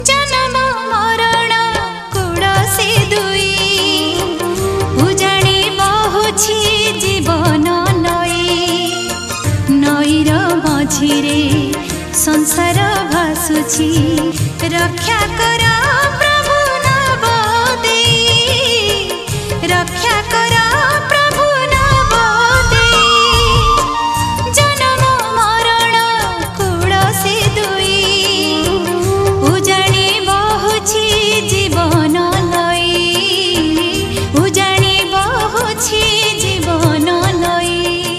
जन्म मरण कूड़ से दुई उजाणी बहुछि जीवन नई नईर मझिरे संसार भासुछि रक्षा कर प्रभु नव देई रक्षा कर प्रभु नव देई जन्म मरण कूड़ से दुई उजाणी बहुछि जीवन नई उजाणी बहुछि जीवन नई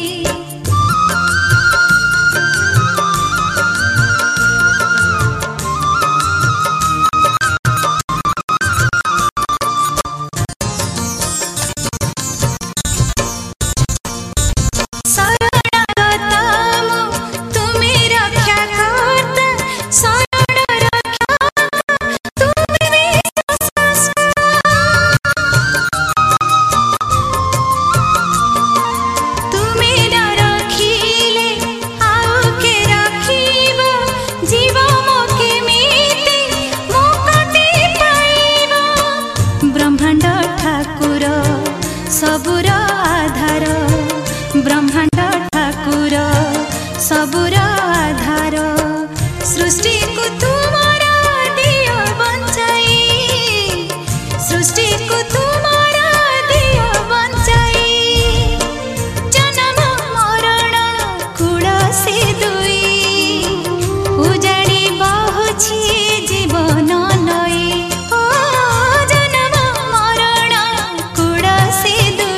सबुर आधार ब्रह्मांड ठाकुर सबुर आधार सृष्टि को तुम्हारा दियो बंचाई सृष्टि को तुम्हारा दियो बंचाई जन्म मरण कूड़ से दुई उजाड़ी बहुछि जीवन नई ओ जन्म मरण कूड़ से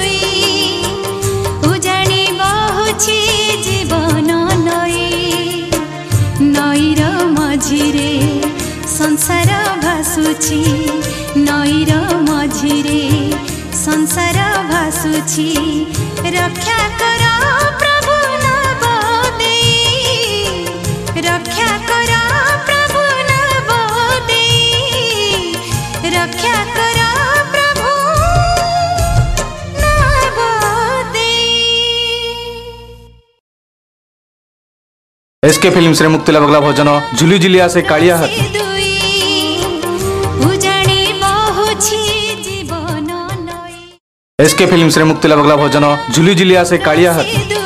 जीवन नई नईर मझिरे संसार भासुछि नईर मझिरे संसार भासुछि रक्षा कर प्रभु नव देई रक्षा कर प्रभु नव देई रक्षा कर एसके फिल्म्स रे मुक्ति लगला भजन झुली झुलिया से कालिया हाथ एसके फिल्म्स रे मुक्ति लगला भजन झुली झुलिया से कालिया हाथ।